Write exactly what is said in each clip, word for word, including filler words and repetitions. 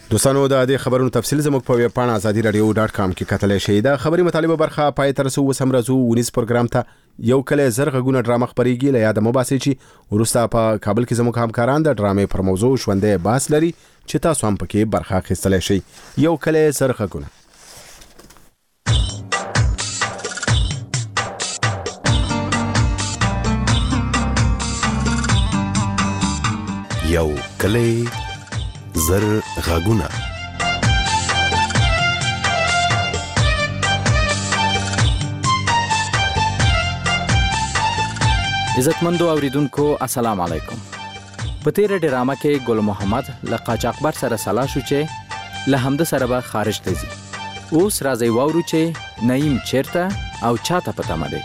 دوستانو د دې خبرونو تفصیل زموږ په ویب پاڼه ازادي رادیو ډاټ کام کې کتلی شئ. د خبري مطالبه برخه پای تر څو وسم راځو ونیس پروګرام ته یو کله زرغونه ډرامه خبريږي له یاد مو باسي چې ورسته په کابل کې زموږ همکاران د ډرامې پر موضوع ژوندې بحث لري چې تاسو هم پکې برخه اخیستلی شئ. یو کله زرغونه یو کله زر غاګونه. عزتمندو اوریدونکو السلام علیکم. په تیر ډرامه کې ګل محمد له قاچاقبر سره سلا شو چې له همد سره به خارج ته ځي. اوس راځي واورو چې نعیم چیرته او چاته پته مده.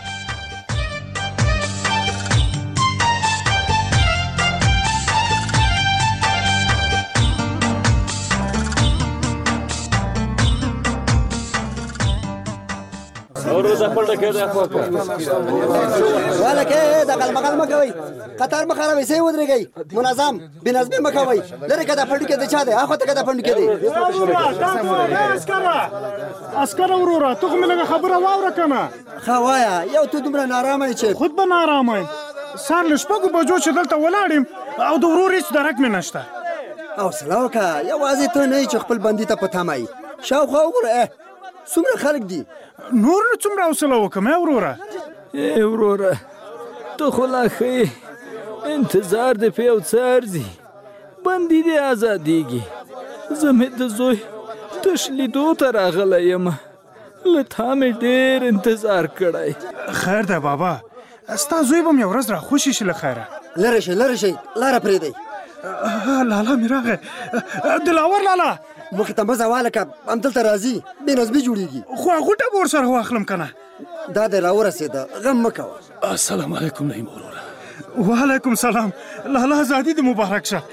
ولکه د غلمغل مکوي قطار مخاروي سي ودرېږي منظم بنظمي مکوي لره کده پړډ کې د چا ده اخو ته کده پړډ کې دي اسکر اسکر ورورا ته کومه خبره واوره کنه خوایا یو ته دومره نارامه چې خود به نارامه سار لشپګو بجو چې دلته ولاړم او د ورور هیڅ درک مې نشته او سلاوکا یوازې ته نه چې خپل بندي ته پته مای شاوخوا وګوره څومره خلک دي نور نو څومره حوصله وکم وروره. ای وروره ته خو لا ښې انتظار دې په یو څه ارزي بندي دې ازادېږي. زه مې د زوی تش لیدو ته راغلی یم له تا مې ډېر انتظار کړی. خیر ده بابا ستا زوی به مې یو ورځ راخوشي شي له خیره. لرې شئ لرې شئ لاره پرېږدئ. لالا مې راغی دلاور لالا مخې ته مزه والکه همدلته راځي بېنظمي جوړېږي خو غوټه به ورسره واخلم که نه. دا دی راورسېده غم مه کوه. السلام علیکم نعیم وروره. وعلیکم سلام لالا ازادي دې مبارک شه.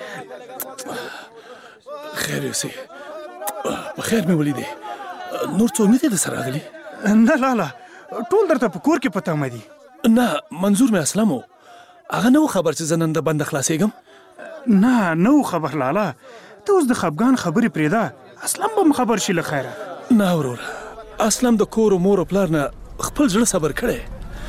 خیر یوسې په خیر مې ولیدې نور څوک نه دی درسره راغلي؟ نه لالا ټول درته په کور کې په تمه دي. نه منظور مې اسلام و هغه نه و خبر چې زه نن د بنده خلاصېږم. نه نه و خبر لالا ته اوس د خفګان خبرې پرېږده اسلم به م خبر شي له خیره. نه وروره اسلم د کور و مور و پلار نه خپل زړه صبر کړی.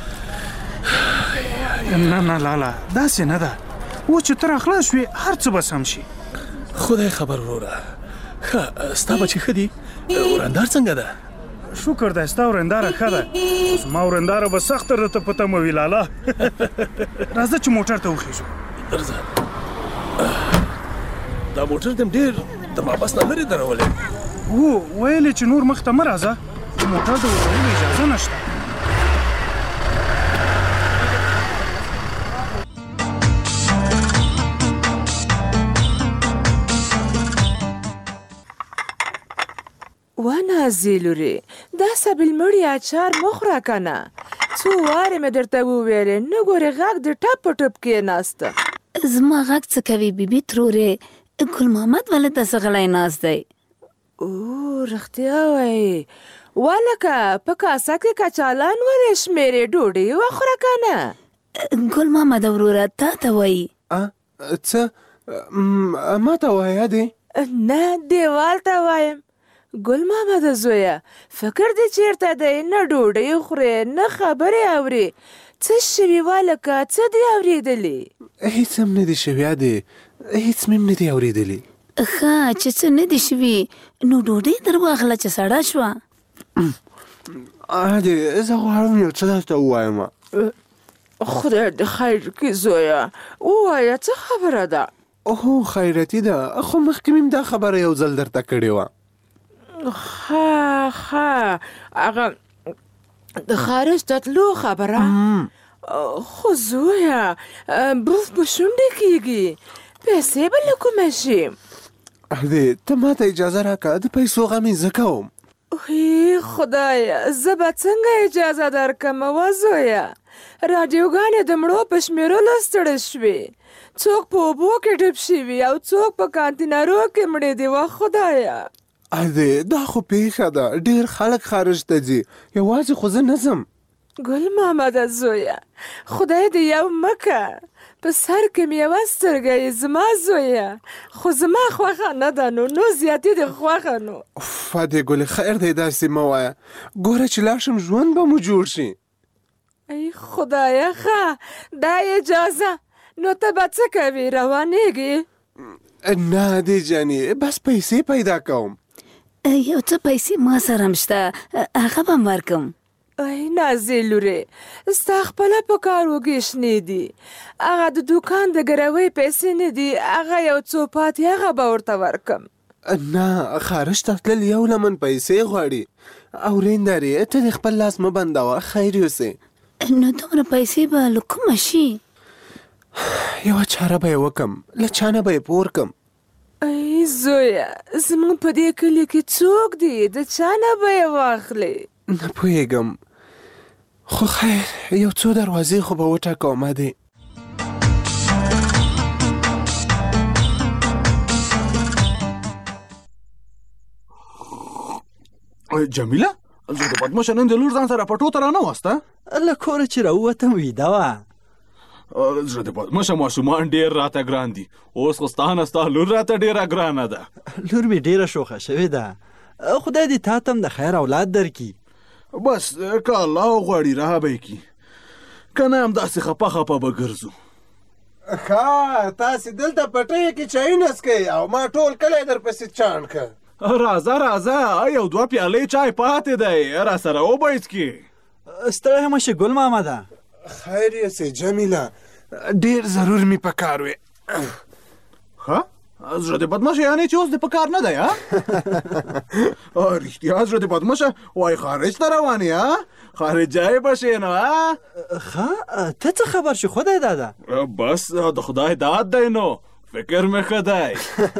نه نه لالا داسې نه ده اوس چې ته راخلاص شوې هر څه به سم شي. خدای خبر وروره. ښه ستا بچې ښه دي ورندار څنګه ده؟ شکر دی ستا ورنداره ښه ده زما ورنداره به سخته درته په تمه وي لالا. راځه چې موټر ته وخېږو. راځه دا موټر دم ډېر د مابس نه لرې درولې. هو ویلې چې نور مخ ته مه راځه د موټر د وتلو اجازه نشته. ونازې لورې دا سبیلمړي اچار مه خوره که نه څو وارې مې درته وویلې نه ګورې غږ د ټپ په ټپ کېناسته. زما غږ څه کوي بیبي ترورې ګل محمد ولې داسې غلی ناست دی؟ او رښتیا وایې والکه په کاسه کې کچالان ورې شمېرې ډوډۍ وخوره که نه. ګل محمد وروره تا ته وایي. څه ما ته وایه دی؟ نه دیوال ته وایم. ګل محمد زویه فکر دې چیرته دی نه ډوډۍ خورې نه خبرې اورې څه شوي والکه څه دې اورېدلې؟ هیڅ هم نه دي شوي عادي هیڅ مې هم نه دي اورېدلې. ښه چې څه نه دي شوي نو ډوډۍ در واخله چې سړه شوه. عادي زه غواړم یو څه درته ووایم. خدای دې خیر کړي زویه ووایه څه خبره ده؟ هو خیرتي ده خو مخکې مې دا خبره یو ځل درته کړې وه. ښه ښه هغه د خارج ته تلو خبره؟ خو زویه بوف په شونډې کېږي پیسې به له کومه شي؟ عادي ته ما ته اجازه راکړه د پیسو غم یې زه کوم. ای خدایه زه به څنګه اجازه درکړم وه زویه راډیوګانې د مړو په شمېرلو ستړې شوې څوک په اوبو کې ډوب شوي او څوک په کانتینرو کې مړې دي وه خدایه. عادي دا خو پیښه ده ډېر خلک خارج ته ځي یوازې خو زه نه ځم. ګل محمد زویه خدای دې یو مکه په سر کې مې یوه سترګه یې زما زویه، خو زما خوښه نه ده نو نو زیاتې دې خوښه نو. فادې ګلې خیر دی داسې مه وایه، ګوره چې لاړ شم ژوند به مو جوړ شي. ای خدایه ښه دا اجازه، نو ته به څه کوې روانېږې؟ نه دې جانې بس پیسې پیدا کوم. یو څه پیسې ما سره هم شته، هغه به م ورکم. ای نازې لورې، ستا خپله په کار وږې شنې دي، هغه د دوکان د ګروۍ پیسې نه دي، هغه یو څو پاتې هغه به ورته ورکم. نه خارج ته تلل یو لمن پیسې غواړي. اورېندارې ته دې خپل لاس مه بندوه، خیر یوسې. نو دومره پیسې به له کومه شي؟ یوه چاره به یې وکم، له چا نه به یې پور کم. ای زویه زموږ په دې کلي کې څوک دي، د چا نه به یې واخلې؟ نه پوهېږم، خو خیر یو څو دروازې خو به وټاکومه دی. جمیله زه د بدمشه نن د لور ځان سره پټو ته رانه واسته له کوره چې راووتم ویده وه. زه د بدمشه ماشومان ډېر راته ګران دي، اوس خو ستا نه ستا لور راته ډېره ګرانه ده. لور مې ډېره شوخه شوې ده، خدای دې تا ته هم د خیر اولاد درکړي. بس که الله غواړي راه به یې کړي، که نه همداسې خپه خپه به ګرځو. ښه تاسې دلته پټیو کې چایونه څښئ او ما ټول کلی درپسې چاڼ که. راځه راځه یو دوه پیالې چای پاتې دی، را سره وبه څکي. ستړی مه شې ګل مامده. خیر یوسې جمیله، ډېر ضرور مې په کار وې. ښه زړه د بدمشه یعنې چې اوس د په کار نه دی ها؟ رښتیا زړه د بدمشه وایي خارج ته روان یې ها؟ خارجی به شې نو ها؟ ښه ته څه خبر شو خدای داده؟ بس د خدای داد دی نو فکر مې ښه دی.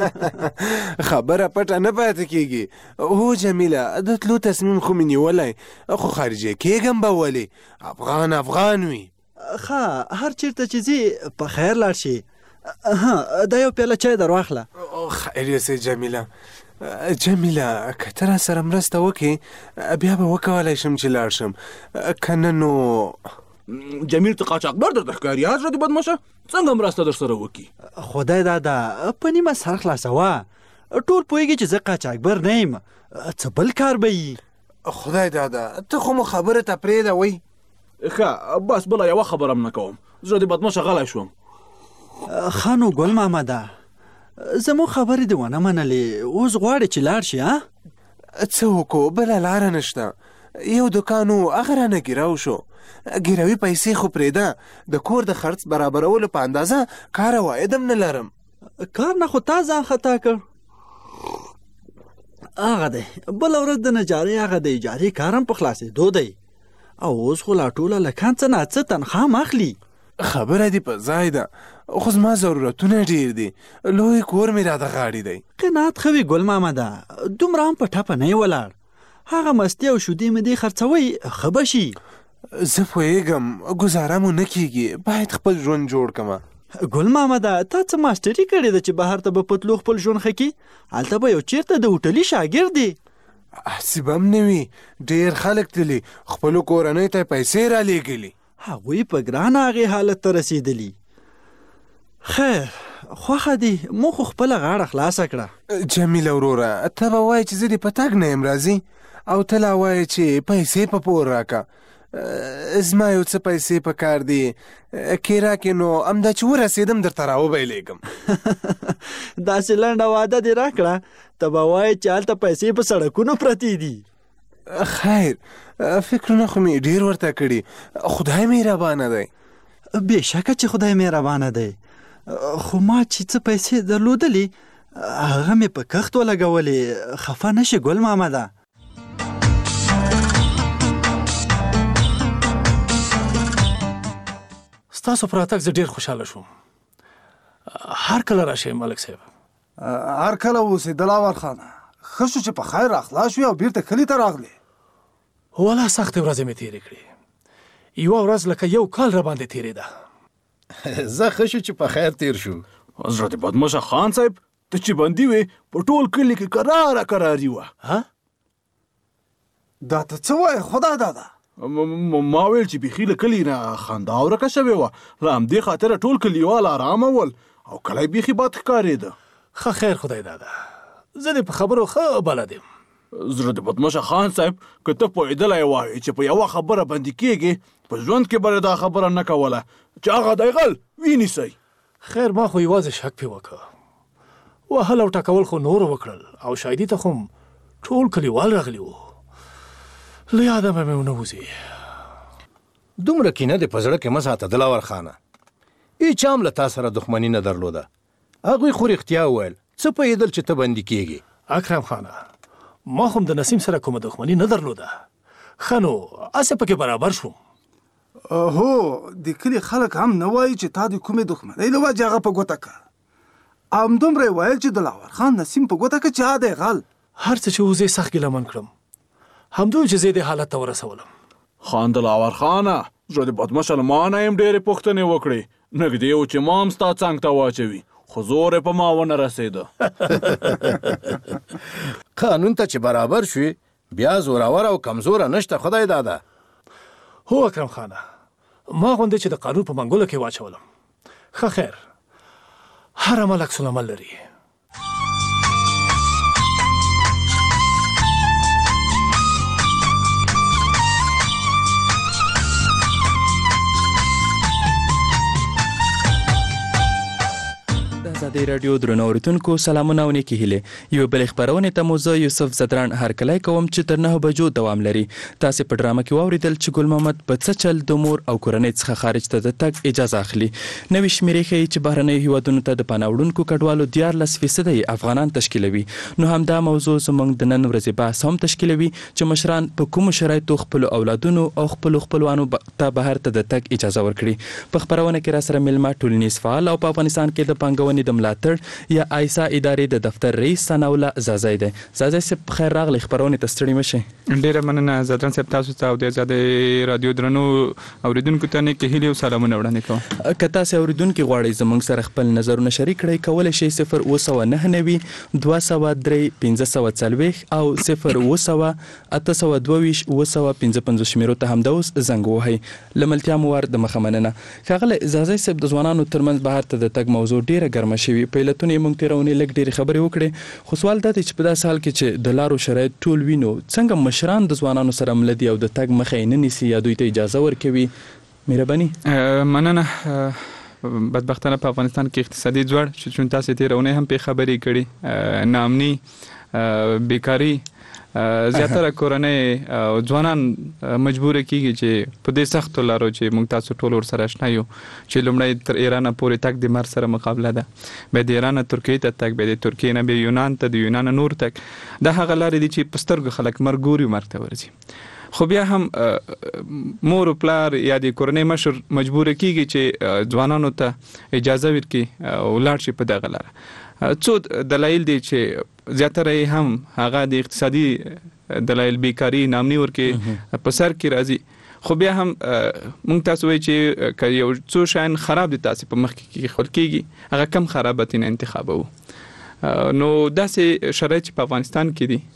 خبره پټه نه پاتې کېږي. هو جمیله د تلو تصمیم خو مې نیولی، خو خارجی کېږم به ولې؟ افغان افغان وي. ښه هر چېرته چې ځې په خیر لاړ شي. دا یو پیاله چای در واخله. خیر یوسې جمیله. جمیله که ته را سره مرسته وکړې بیا به وکولی شم چې لاړ شم، که نه نو جمیل ته قاچاقبر درته ښکاري ها؟ زړه د بدمشه څنګه مرسته در سره وکړي؟ خدای داده په نیمه سر خلاصوه، ټول پوهېږي چې زه قاچاقبر نه یم، څه بل کار به یي. خدای داده ته خو مو خبره ته پرېږده وی. ښه بس بله یوه خبره هم نه کوم، زړه د بدمشه غلی شوم. ښه نو ګل مامده زموږ خبرې دې ونه منلې، اوس غواړې چې لاړ شي ها؟ څه وکړو بله لاره نشته، یو دوکان و هغه رانه ګیراو شو، ګیروي پیسې خو پرېږده، د کور د خرڅ برابرولو په اندازه کار عواید هم نه لرم. کار نه خو تا ځان خطا کړ. هغه دی بله ورځ د نجارۍ هغه د اجارې کار هم په خلاصېدو دی، او اوس خو لا ټوله لکان څه نه څه تنخوا هم اخلي. خبره دې په ځای ده، خو زما ضرورتونه ډېر دي، لوی کور مې راته غاړې دی. قناعت ښه وي ګل مامده، دومره هم په ټپه نه یې ولاړ، هغه مستې او شودې مې دې خرڅوئ ښه به شي. زه پوهېږم ګزاره مو نه کېږي، باید خپل ژوند جوړ کړمه. ګل مامده تا څه ماسټري کړې ده چې بهر ته به پتلو خپل ژوند ښه کړي؟ هلته به یو چېرته د هوټلي شاګرد دی. هسې به هم نه وي، ډېر خلک تلي، خپلو کورنۍ ته پیسې را لېږلي، هغوی په ګرانه هغې حالت ته رسېدلي. خیر خوښه دي مو خو خپله غاړه خلاصه کړه. جمیله وروره ته به وایې چې زه دې په تګ نه یم راځي، او ته لا وایې چې پیسې په پور راکړه. زما یو څه پیسې په کار دي، کیرا کې نو همدا چې ورسېدم درته راوبیلېږم. داسې لنډه وعده دې راکړه ته به وایې چې هلته پیسې په سړکونو پرتې دي. خیر فکرونه خو مې ډېر ورته کړي، خدای مهربانه دی. بېشکه چې خدای مهربانه دی، خو ما چې څه پیسې درلودلې هغه مې په کښت ولګولې. خفه نه شي ګل مامده. ستاسو پر راتګ زه ډېر خوشحاله شوم. هر کله راشئ ملک صاحب. هر کله اوسې دلاور خانه، ښه شو چې په خیر راخلاص شوې او بیرته کلي ته راغلې. والله سختې ورځې مې تېرې کړې، یوه ورځ لکه یو کال را باندې تېرېده. زه ښه شو چې په خیر تېر شو. زړه د بدمشه خان صاحب ته چې بندي وې په ټول کلي کې کراره کراري وه. دا ته څه وایې خدای داده؟ ما ویل چې بیخي له کلي نه خندا ورکه شوې وه، له همدې خاطره ټول کلیوال ارامه ول او کلی بیخي بد ښکارېده. ښه خیر خدای دادا، زه دې په خبرو ښه بلد یم. زړه د بدمشه خان صاحب که ته پوهېدلی وای چې په یوه خبره بندي کېږي په ژوند کې به دا خبره نه کوله چې هغه دی غل وینیسئ. خیر ما خو یوازې شک پې وکړه، وهل او ټکول خو نور وکړل او شاهدي ته خو ټول کلیوال راغلي وو، له یاده به مې ونه وځي. دومره کینه دې په زړه کې مه ساته دلاور خانه، هېچا هم له تا سره دښمني نه درلوده. هغوی خو رښتیا وویل، څه پوهېدل چې ته بندي کېږي. اکرم خانه ما خو د نسیم سره کومه دښمني نه درلوده، ښه نو هسې پکې برابر شوم. هو د کلي خلک هم نه وایي چې تا د کومې دښمنۍ له وجې هغه په ګوته کړه، همدومره یې ویل چې دلاور خان نسیم په ګوته کړه چې ها دی غل. هر څه چې اوس یې سخت ګیلمن کړم، همدوی چې زه دې حالت ته ورسولم. خان دلاور خانه زړه د بدمشه له ما نه یم ډېرې پوښتنې وکړې، نږدې و چې ما هم ستا څنګ ته واچوي خو زور یې په ما ونه رسېده. قانون ته چې برابر شوي بیا زورور او کمزوره نشته خدای دادا. هو اکرم خانه ما غوندې چې د قانون په منګولو کې واچولم. ښه خیر هر عمل عکس العمل لري. ازادي راډیو درنو اوریدونکو سلامونه او نیکې هیلې. یو بل خبرونه ته مو زه یوسف زدران هرکلی کوم چې تر نه بجو دوام لري. تاسو په ډرامه کې واوریدل چې ګل محمد په څه چل د مور او کورنۍ څخه خارج ته د تګ اجازه اخلي. نوې شمیرې ښیي چې بهرنیو هیوادونو ته د پناه وړونکو کډوالو دیارلس فیصده افغانان تشکیلوي. نو همدا موضوع زموږ د نن ورځې بحث هم تشکیلوي چې مشران په کومو شرایطو خپلو اولادونو او خپلو خپلوانو ته بهر ته د تګ اجازه ورکړي. په خبرونه کې را سره میلمه ټولنیز فعال او په افغانستان کې د پانګونې د ملاتړ یا آیسا ادارې د دفتر رئیس ثناءالله زازی دی. زازی صاحب خیر راغلی خبرونه ته ستړي مشئ. ډیره مننه زدران صاحب، تاسو ته او د ازادي رادیو درنو اوریدونکو ته نیکې هیلې او سلامونه وړاندې کوم. که تاسو اوریدونکي غواړئ زموږ سره خپل نظرونه شریک کړئ کولی شئ صفر اوه سوه نهه نوي دوه سوه درې پنځه سوه څلوېښت او صفر اوه سوه اته سوه دوه ویشت اوه سوه پنځه پنځوس شمیرو ته همدا اوس زنګ ووهئ. له ملتیا مو ور د مخه مننه. ښاغلی زازی صاحب د ځوانانو ترمنځ بهر ته د تګ موضوع ډیره ګرمه شوې. په علتونه یې موږ تېرونې لږ ډېرې خبرې وکړې، خو سوال دا دی چې په داسې حال کې چې د لارو شرایط ټول وینو څنګه مشران د ځوانانو سره مله دي او د تګ مخه یې نه نیسي یا دوی ته اجازه ورکوي؟ مهرباني. مننه. بدبختانه په افغانستان کې اقتصادي ځوړ چې چون تاسو تېرونې هم پې خبرې کړي، ناامني، بیکاري، زیاتره کورنۍ او ځوانان مجبور کیږي چې په دې سختو لارو چې موږ تاسو ټول ورسره اشنا یو چې لومړی تر ایران پورې تک د مرګ سره مقابله ده، بیا د ایران ترکیې ته تک، بیا د ترکیې نه بیا یونان ته، د یونان نور تک. دا هغه لارې دي چې په سترګو خلک مرګ ګوري مرګ ته ورځي. خو بیا هم مور او پلار یا د کورنۍ مشر مجبور کیږي چې ځوانانو ته اجازه ورکړي او لاړ شي په دغه لاره. څو دلایل دي چې زیاتره هم هغه د اقتصادي دلایل، بیکاري، ناامني ورکې په سر کې راځي. خو بیا هم موږ تاسو وایي چې که یو څو شیان خراب دي تاسو په مخ کې خل کېږي هغه کم خرابت نه انتخابوو. نو داسې شرایط چې په افغانستان کې دي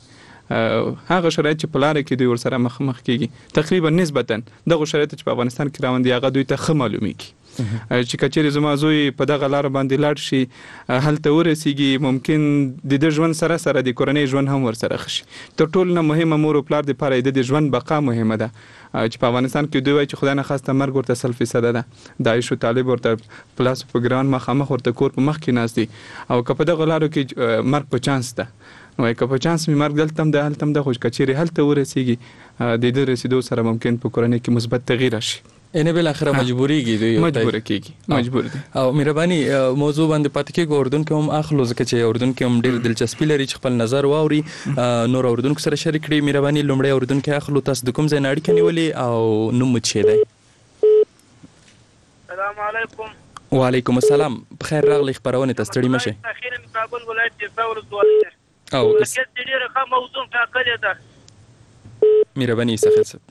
هغه شرایط چې په لاره کې دوی ورسره مخ مخ کېږي تقریبا نسبتا دغه شرایط چې په افغانستان کې روان دي هغه دوی ته ښه معلومیږي. چې کچېرې زما زوی په دغه لاره باندې لاړ شي هلته ورسیږي، ممکن د دې ژوند سره سره د کورنۍ ژوند هم ورسره ښه شي. تر ټولو نه مهمه مور او پلار دپاره د دې ژوند بقا مهمه ده چې په افغانستان کې دوی وایي چې خدای نخواسته مرګ ورته سل فیصده ده، د عیش و طالب ورته پلاس په ګران مخامخ ورته کور په مخ کې ناست دي، او که په دغه لارو کې مرګ په چانس ده نو که په چانس مې مرګ دلته هم ده هلته هم ده، خو کچېرې هلته ورسیږي د دې رسېدو سره ممکن په کورنۍ کې مثبت تغییر راشي. یعنی بالاخره مجبوریږي دوی مجبور کېږي مجبور دي. او مهرباني موضوع باندې پاتې کېږو، اردوونکي هم اخلو ځکه چې اردوونکي هم ډېر دلچسپي لري چې خپل نظر واوري، نور اردوونکو سره شریک کړي. مهرباني لومړی اردوونکي اخلو، تاسو د کوم ځای نه اړیکه نیولې او نوم مو څه دی؟ السلام علیکم. وعلیکم السلام. بخیر راغلی خپرونې ته ستړي مشئ. اخیر من کابل ولایت کې څور سوال او مرکز ډېر ښه موضوع ټاکلې ده. مهرباني سخت صاحب.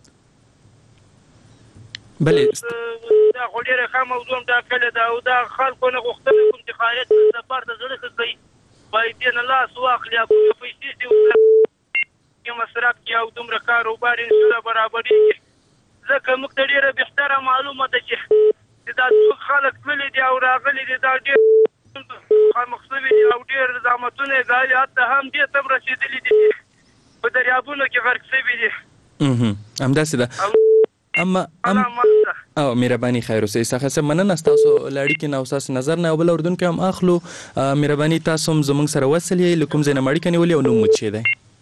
بلې دا خو ډېره ښه موضوع ټاکلې ده او دا خلکو نه غوښتنه کوم چې خارج سفر ته زړه ښه کوي باید دې نه لاس واخلي او کومې پیسې دې کې مصرف کې او دومره کاروبار انشاءالله برابرېږي. ځکه موږ ته ډېره بهتره معلومه ده چې دا څوک خلک تللي دي او راغلي دي، دا ډېر خامخ شوي دي او ډېر زحمتونه یې ګالي، حتی هم دې ته هم رسېدلي دي په دریابونو کې غرق شوي دي. همداسې ده. اما ام او مهرباني خیر اوسئ. څخه مننه تاسو لاړی کې نو تاسو نظر نه بل اردن کې هم اخلو. مهرباني تاسو هم زموږ سره وصلې لکم زینه مړی کني ولې نو مو چي ده.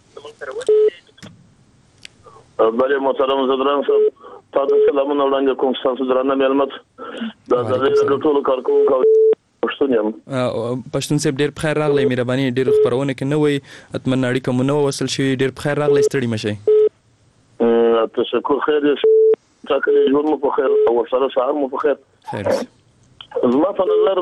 بله محترم زدران صاحب تاسو سلامونه وړاندې کوم. تاسو درانه ملمت د د ټولو کارکونکو پښتون یم. پښتون صاحب ډېر بخیر راغلی. مهرباني ډېر خبرونه کې نه وي اتمن اړیکه مو نو وصل شي. ډېر بخیر راغلی. ستړي مشئ. تشکر. خیر تاکلی ژوند مو په خیر او سره سهار مو په خیر. خیر. زما په نظر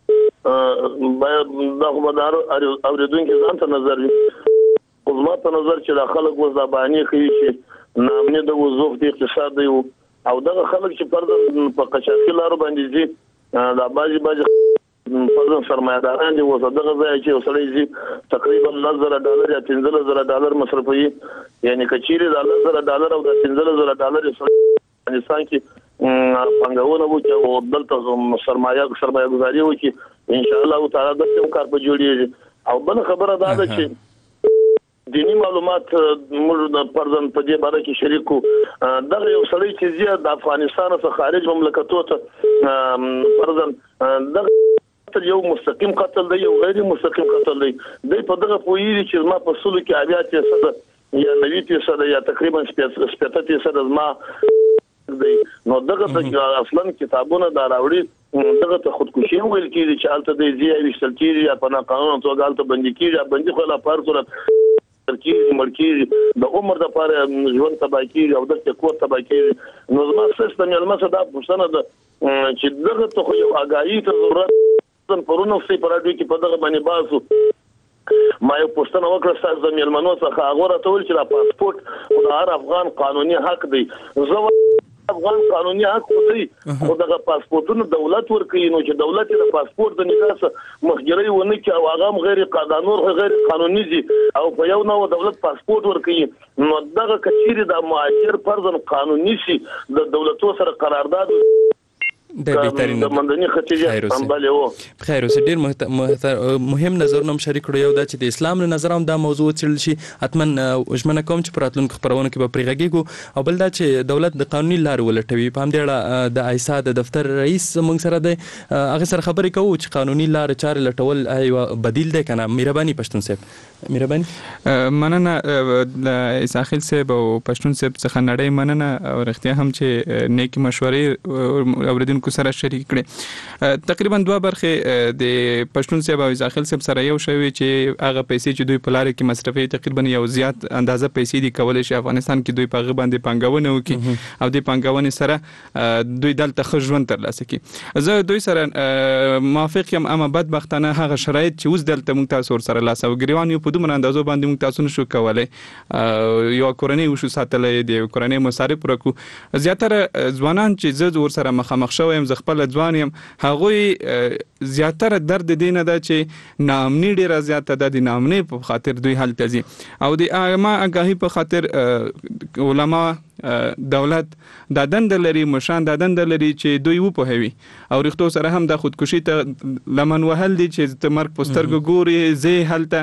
باید دا خبردار اوریدونکي ځان ته نظر وي. زما په نظر چې دا خلک اوس دا باندې کوي چې نامنه د وظیف د اقتصاد دی او دغه خلک چې پر په قشاقي لارو باندې دي دا باجی باجی فرضاً سرمایه‌داران دي اوس دغه ځای چې وسړي دي تقریبا نظر ډالر یا پنځه زره ډالر مصرفوي، یعنی کچيري د نظر ډالر او د پنځه زره ډالر افغانستان کې پنګاونه وو چې دلته سرمایه سرمایه گزاري وکړي ان شاء الله تعالی د څه کار په جوړیږي. او بل خبره دا ده چې دینی معلومات موږ د فرضاً په دې باره کې شریکو. دغه یو سړی چې زیات د افغانستان څخه خارج مملکتو ته فرضاً دغه یو مستقیم قتل دی یو غیر مستقیم قتل دی. د په دغه پویری چې ما په سلو کې اویا فیصد یا نوي فیصد یا تقریبا شپږ فیصد ما دی. نو دغه اصلا کتابونه دا راوړي دغه ته خودکشي ویل کیږي چې الته د زیای وشتل کیږي یا په قانون توګه الته بندي کیږي بندي خو لا پر صورت ترکیږي مړکیږي د عمر د لپاره ژوند تباہ کیږي او د کور تباہ کیږي. نو زما سیستم یې المسه دا پوښتنه ده چې دغه ته خو یو اگاهی ته ضرورت پرونو سي پراډي کې په دغه باندې باسو. ما یو پوښتنه وکړه تاسو د میلمنو څخه هغه راته ویل چې دا پاسپورت او د هر افغان قانوني حق دی. زه افغان قانوني حق دی خو دغه پاسپورتونو دولت ورکوي، نو چې دولت د پاسپورت د نګاس مخګری ونه کې او هغه غیر قانوني غیر قانوني دي او په یو نو دولت پاسپورت ورکوي. نو دغه کچيري د معاشر فرضاً قانوني شي د دولتو سره قرارداد د بهترین د مندني خطیجه سمبالې وو. خیر اوس ډیر مهم نظرونه شریک کړو. یو دا چې د اسلام له نظر هم دا موضوع څېړل شي اتمن وجمنه کوم چې پراتلونکو خبرونه کې به پرېږدو او بل دا چې دولت د قانوني لارې ولټوي. په همدې اړه د ایسا د دفتر رئیس موږ سره دی هغه سره خبرې کوو چې قانوني لارې چارې لټول یو بدیل دی کنه. مهرباني پښتون صاحب. مهرباني مننه اساخیل صاحب او پښتون صاحب څخه نړۍ مننه او رښتیا هم چې نیک مشورې اوریدونکو سره شریک کړي. تقریبا دوه برخه د پښتون صاحب او اساخیل صاحب سره یو شوی چې هغه پیسې چې دوی په لار کې مصرفي تقریبا یو زیات اندازه پیسې دي کولای شي افغانستان کې دوی په غو باندې پنګاونه وکړي او د پنګاونې سره دوی دلته خژوند ترلاسه کړي. زه دوی سره موافق یم اما بدبختانه هغه شرایط چې اوس دلته موږ تاسو سره لاس او ګریوان یو په دومره اندازو باندې موږ تاسو نشو کولای یو کورنۍ وشو ساتلې د کورنۍ مصارف ورکو. زیاتره ځوانان چې زه ور سره مخامخ شوم زه خپل ځوان یم هغوی زیاتره درد دینه ده چې نامنی ډیره زیاته ده د نامنی په خاطر دوی هلته ځي او د ما آگاهی په خاطر علما دولت د دند لري مشان د دند لري چې دوی و په هوي او رښتو سره هم د خودکشي ته لمن وهل دي چې د مرګ پوسترګو ګوري زه هلته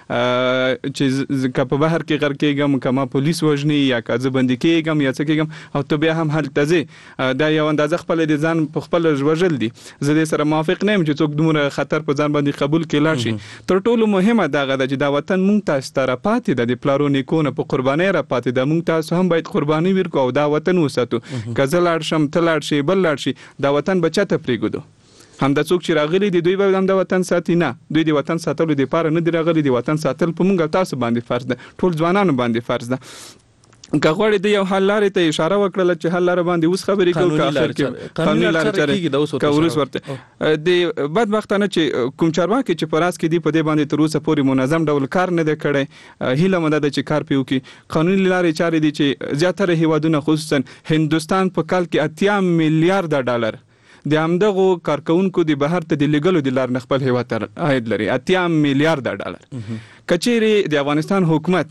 چې کپ بهر کې غر کېږم کما پولیس وژني یا کاځ بندي کېږم یا څه کېږم او ته بیا هم هلته زه دا یو اندازه خپل د ځان په خپل ژوجل دي. زه دې سره موافق نه یم چې څوک دومره خطر په ځان باندې قبول کړي لاړ شي. تر ټولو مهمه دا غدا چې دا وطن مونږ تاسو ته را پاتې د پلارونی کونه په قرباني را پاتې د مونږ تاسو هم باید قرباني ورکو او دا وطن وساتو. کزه لاړ شم ته لاړ شي بل لاړ شي دا وطن بچته پریګو. هم د څوک چې راغلي دي دوی به هم د وطن ساتي نه دوی د وطن ساتلو د پاره نه دی راغلي د وطن ساتل په مونږ تاسو باندې فرض ده ټول ځوانانو باندې فرض ده. که غوړې د یو حل لارې ته اشاره وکړه چې حل لار باندې اوس خبرې کوو که اخر کې قانوني لارې چارې که ورس ورته د بدبختانه چې کوم چارواکي چې پراس کې دی په دې باندې تر اوسه پورې منظم ډول کار نه دی کړی. هیله مده ده چې کار پیو کې قانوني لارې چارې دي چې زیاتره هیوادونه خصوصا هندستان په کال کې اتیا میلیارډ ډالر د همدغو کارکونکو د بهر ته د لګلو د لار نخبل هیواد ته عاید لري اتیا میلیارډ ډالر. کچېری د افغانستان حکومت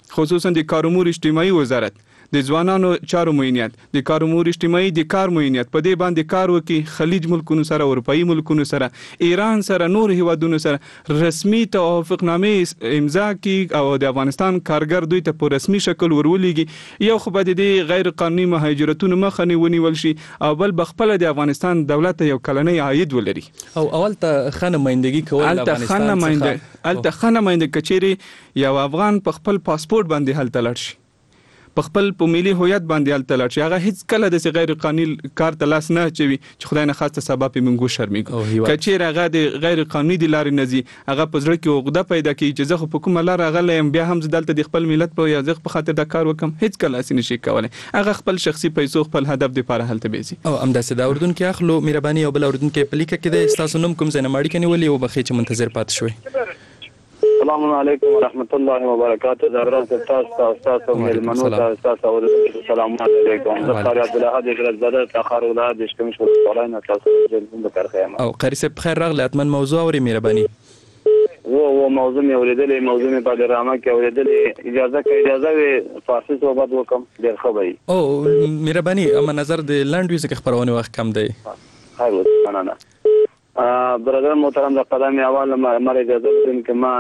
خصوصا د کار امور اجتماعي وزارت د ځوانانو چارو معینیت د کار امور اجتماعي د کار معینیت په دې باندې کار وکړي خلیج ملکونو سره اروپایي ملکونو سره ایران سره نور هیوادونو سره رسمي توافقنامې امضا کړي او د افغانستان کارګر دوی ته په رسمي شکل ورولېږي یو خو به د غیر قانوني مهاجرتونو مخه ونیول شي او بل بخپله د افغانستان دولت یو کلنی عاید ولري او اول ته خانه مایندګي کول افغانستان څخه الته خانه مایند کچېری یو افغان په خپل پاسپورت باندې هلته لاړ شي په خپل په ملي هویت باندې هلته لاړ شي هغه هیڅ کله د غیر قانوني کار ته لاس نه اچوي چې خدای نه خواسته سبب یې موږ وشرمېږو که چېرې هغه د غیر قانوني د لارې نه ځي هغه په زړه کې عقده پیدا کوي چې زه خو په کومه لار راغلی یم بیا هم زه دلته د خپل ملت په یا زه په خاطر دا کار وکړم هیڅ کله هسې نشي کولی هغه خپل شخصي پیسو خپل هدف دپاره هلته بېځي او همداسې د اردونکي اخلو مهرباني یو بل اردونکی په لیکه کې دی ستاسو نوم کوم ځای نه اړیکه نیولې وبخښئ چې منتظر پاتې شوئ السلام علیکم ورحمت الله وبرکاته حضرات تاسو تاسو ملمنو تاسو السلام علیکم زخار عبد الحد رزاده تاخر ولاد اشتمش ولاینا تاسو جلبون بکر خیام او قاری صاحب بخیر راغلی حتما موضوع اوري مهرباني و و موضوع مې اوریدلې موضوع مې په ډرامه کې اوریدلې اجازه کې اجازه وي فارسی صحبت وکم ډېر ښه وي او مهرباني اما نظر د لاندوي څخه خبرونه وخت کم دی خیر وته نه برادر محترم در قدم اول مرا اجازه بدین که ما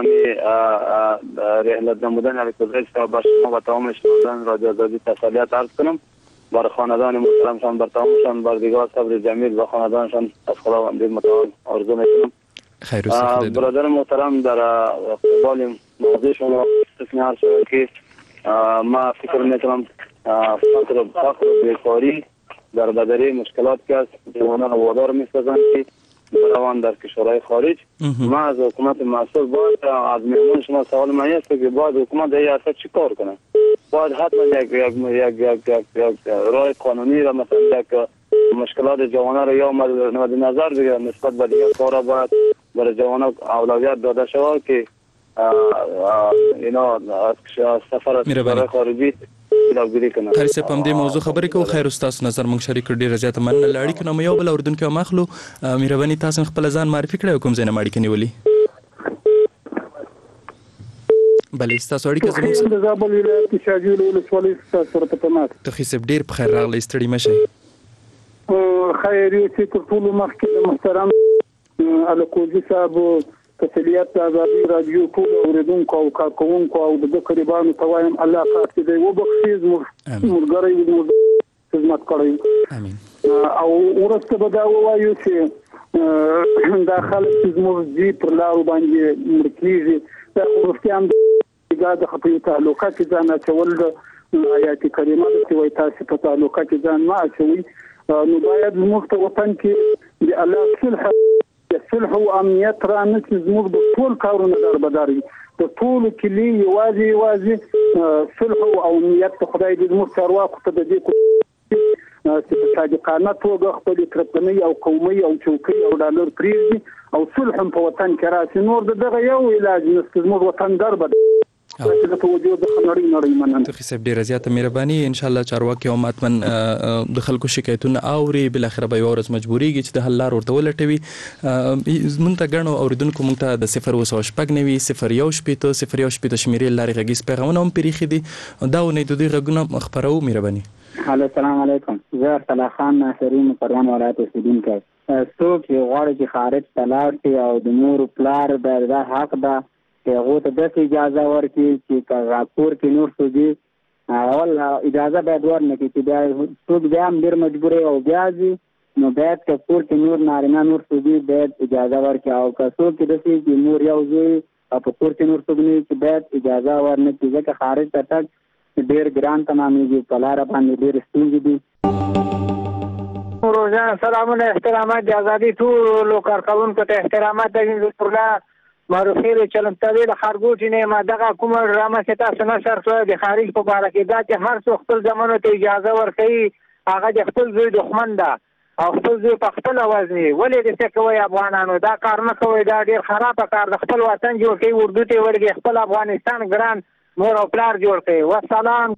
همی رحلت نمودن علی کدرش را با شما و تمام شنوندگان رادیو آزادی تسلیت عرض کنم بر خاندان محترمشان بر تمامشان بردگار صبر جمیل و خاندانشان از خداوند متعال آرزو میکنم خیر و برادر محترم در قبال موضوع شما استثناء عرض شد که ما فکر میکنم فقر فقر بیکاری در بدری مشکلات که است جوانان وادار میسازند که بروان در کشورهای خارج ما از حکومت مسئول باید از میمون شما سوال من است که باید حکومت در این اثر چی کار کنه باید حتما یک یک یک یک یک یک راه قانونی را مثلا یک مشکلات جوانان را یا مد نظر بگیرد نسبت به دیگر کارا باید برای جوانان اولویت داده شود که اینا از سفر از کشورهای خارجی قاری صاحب هم دې موضوع خبرې کوو خیر ستاسو نظر موږ شریک کړو ډېره زیاته مننه له اړیکو نه مو یو بل اردونکی هم اخلو مهرباني تاسو خپله ځان معرفي کړئ او کوم ځای نه مو اړیکه نیولي بلې ستاسو اړیکه زموږ سره د زابل ولایت کې شاجویل ولسوالۍ ستاسو سره په تماس تخي صاحب ډېر په خیر راغلی ستړي مه شئ خیر یې چې تر ټولو مخکې د محترم الکوزي صاحب تسلیت د ازادي رادیو ټول اوریدونکو او کارکوونکو او د قریبانو ته وایم الله پاک دې وبخښي زموږ مرګري زموږ خدمت کوي امين او ورسته به دا وایو چې دا خلک زموږ جی پر لارو باندې مرکزي د ورستيام د خپل تعلقات ځان اچول د آیات کریمه د وایي تاسو په تعلقات ځان ما اچوي نو باید موږ ته وطن کې د الله صلح صلح او امنیت را نشي زموږ د ټول کارونو دربداري د ټول کلی یوازې یوازې صلح او امنیت ته خدای دې زموږ چارواکو ته د دې چې صادقانه توګه خپل ترپنۍ او قومي او چوکۍ او ډالر پریږدي او صلح په وطن کې راشي نور دغه یو علاج نشته زموږ وطن دربداري تخي صاحب ډیره زیاته مهرباني ان شاء الله چارواکي او ماتمن د خلکو شکایتونه اوري بل اخر به ورځ مجبوريږي چې د حل لار ورته ولټوي مونږ ته غنو اوریدونکو مونږ ته د صفر وسو شپږ نوي صفر یو شپېته صفر یو شپېته شمیرې لارې غږیز پیغامونه هم پریخي دي دا ونه د دوی غږونه خبرو مهرباني هلو السلام علیکم زه ارسلا خان ناصری پروان ولایت اوسیدونکی څوک چې غواړي چې خارج ته لاړ شي او د مور پلار باید دا حق ده هغه ته د اجازه ورکړي چې راپور کې نور سوځي اول اجازه باید ورنکړي چې بیا څوک بیا هم ډېر مجبورې او بیا ځي نو باید که کور کې نور نارینه نور سوځي باید اجازه ورکړي او که څوک داسې چې مور یو زوی او په کور کې نور څوک نه چې باید اجازه ورنکړي ځکه خارج ته تګ ډېر ګران تمامېږي په لاره باندې ډېرې ستونزې دي روزانه سلامونه احترامات د ازادي ټولو کارکوونکو ته احترامات د الله معروفي چلنتوي د خارګوټي نه ما دغه کومه ډرامه چې تاسو نشر کړو د خارج په اړه کې دا چې هر څوک خپل ځمانو ته اجازه ورکړي هغه د خپل زوی دښمن ده او خپل زوی په خپل وزني ولې د څه کوي افغانانو دا کار نه کوي دا ډیر خراب کار د خپل وطن جوړ کوي اردو ته ورګي خپل افغانستان ګران مور او پلار جوړ کوي والسلام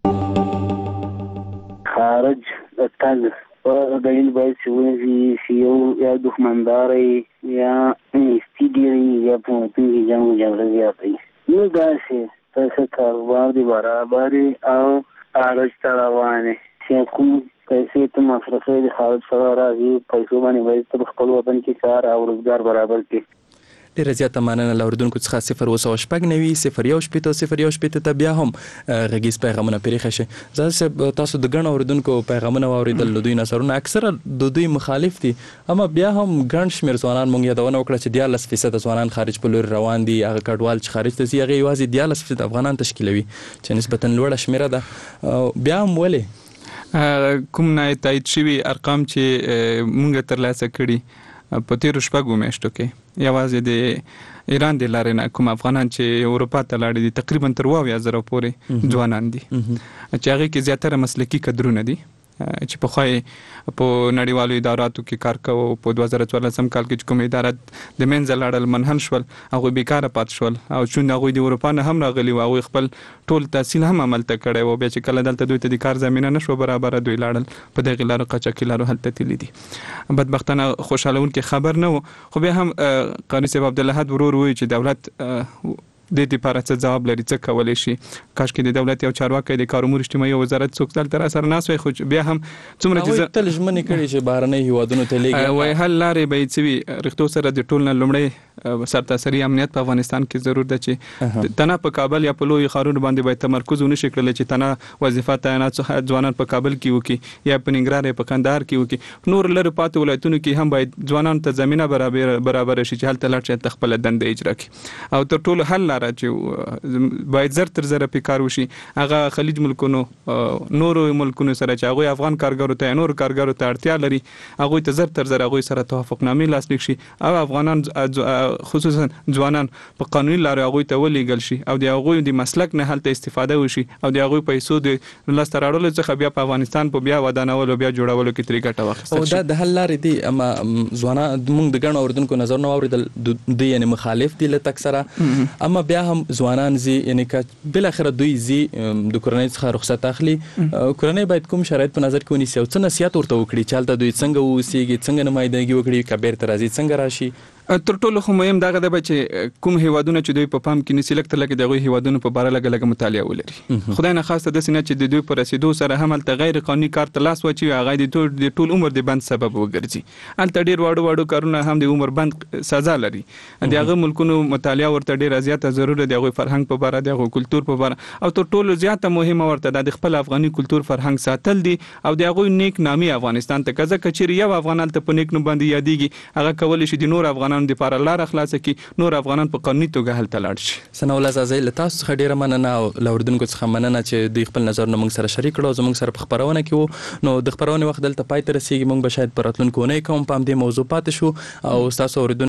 خارج تل دلیل باید چې ونځي چې یو یا دښمنداري یا استیډیري یا په کې جنګ جګړه زیاته نو داسې پیسې کاروبار دي برابري او خارج ته روانې چې کوم پیسې ته مصرفې د خارج سره راځي پیسو باندې باید ته خپل وطن کې کار او روزګار برابر کړي. ډیره زیاته مننه له اردوونکو څخه صفر اوسه شپږ نوي صفر یو شپېته صفر یو شپېته ته بیا هم غږیز پیغامونه پرېښه شي. زه تاسو د ګڼو اردوونکو پیغامونه واورېدل له دوی نظرونه اکثره د دوی مخالف دي اما بیا هم ګڼ شمېر ځوانان موږ یادونه وکړه چې دیارلس فیصده ځوانان خارج په لوري روان دي. هغه کډوال چې خارج ته ځي هغه یوازې دیارلس فیصده افغانان تشکیلوي چې نسبتا لوړه شمېره ده. بیا هم ولې کوم نه تایید شوي ارقام چې موږ ترلاسه کړي په تیرو شپږو میاشتو کې یوازې د ایران د لارې نه کوم افغانان چې اروپا ته لاړي دي تقریبا تر اووه اویا زره پورې ځوانان دي چې هغې کې زیاتره مسلکي کدرونه دي چې پخوا یې په نړیوالو اداراتو کې کار کوو. په دوه زره څوارلسم کال کې چې کوم ادارات د منځه لاړل منحل شول هغوی بیکاره پاتې شول او چون هغوی د اروپا نه هم راغلي وو هغوی خپل ټول تحصیل هم عملته کړی و بیا چې کله دلته دوی ته د کار زمینه نه شوه برابره دوی لاړل په دغې لارو قاچاقي لارو هلته تللي دي. بدبختانه خوشحالونکي خبر نه و خو بیا هم قانوني صاحب عبدالاحد ورور وایي چې دولت د دې لپاره څه ځواب لري څه کولی شي. کاشکې د دولت یو چارواکی د کار امور اجتماعي وزارت څوک دلته راسره ناست وی خو بیا هم څومره چې هغوی تل ژمنې کړي چې بهرنۍ هېوادونو ته لېږي وایي حل لارې به یې څه وي. رښتو سره د ټول نه لومړی سرتاسري امنیت په افغانستان کې ضرور ده چې تنه په کابل یا په لویو ښارونو باندې باید تمرکز ونه شي کړلی چې تنه وظیفه تعینات ځوانان په کابل کې وکړي یا په ننګرهار یا په کندهار کې وکړي. نور لرې پاتې ولایتونو کې هم باید ځوانانو ته زمینه برابره شي چې هلته لاړ شي هلته خپله دنده اجرا کړي. او تر ټولو حل لاره چې باید زر تر زره پې کار وشي هغه خلیج ملکونو نورو ملکونو سره چې هغوی افغان کارګرو ته نورو کارګرو ته اړتیا لري هغوی ته زر تر زره هغوی سره توافقنامې لاسلیک شي او افغانان خصوصا ځوانان په قانوني لارو هغوی ته ولیږل شي او د هغوی د مسلک نه هلته استفاده وشي او د هغوی پیسو د لاسته راوړلو څخه بیا په افغانستان په بیا ودانولو بیا جوړولو کې ترې ګټه واخیستل شي. او دا د حل لارې دي اما ځوانان موږ د ګڼو اردوونکو نظرونه واورېدل دوی یعنې مخالف دي له تګ سره اما بیا هم ځوانان زی یعنی که بل اخر دوی زی د کورنۍ څخه رخصت اخلي کورنۍ باید کوم شرایط په نظر کې ونیسي او څه نصیحت ورته وکړي چې هلته دوی څنګه واوسیږي څنګه نمایندګي وکړي که بیرته راځي څنګه راشي. تر ټولو خو مهم دغه ده چې کوم هیوادونه چې دوی په پام کې نیسي لږ تر لږه د هغوی هیوادونو په باره لږه لږه مطالعه ولري. خدای نخواسته داسې نه چې د دوی په رسېدو سره هم هلته غیر قانوني کار ته لاس واچوي هغه د ټول عمر د بند سبب وګرځي. هلته ډېر واړو واړو کارونه هم د عمر بند سزا لري. د هغه ملکونو مطالعه ورته ډېره زیاته ضرور ده د هغوی فرهنګ په باره د هغوی کلتور په باره او تر ټولو زیاته مهمه ورته دا د خپل افغاني کلتور فرهنګ ساتل دي او د هغوی نیک نامي افغانستان ته که ځکه چیرې یو افغان هلته په نیک نوم باندې یادېږي هغه کولی شي د نور افغانانو دپاره لاره کی نور افغانان په قانوني توګه هلته لاړ شي. ثناء الله زازی له تاسو څخه ډیره مننه او له اردوونکو څخه مننه چې دوی خپل نظرونه موږ سره شریک کړو زموږ سره په خپرونه کې وو. نو د خپرونې وخت دلته پای ته رسیږي موږ به شاید په راتلونکو اونۍ کې هم په همدې موضوع پاتې شو او ستاسو اورېدونکو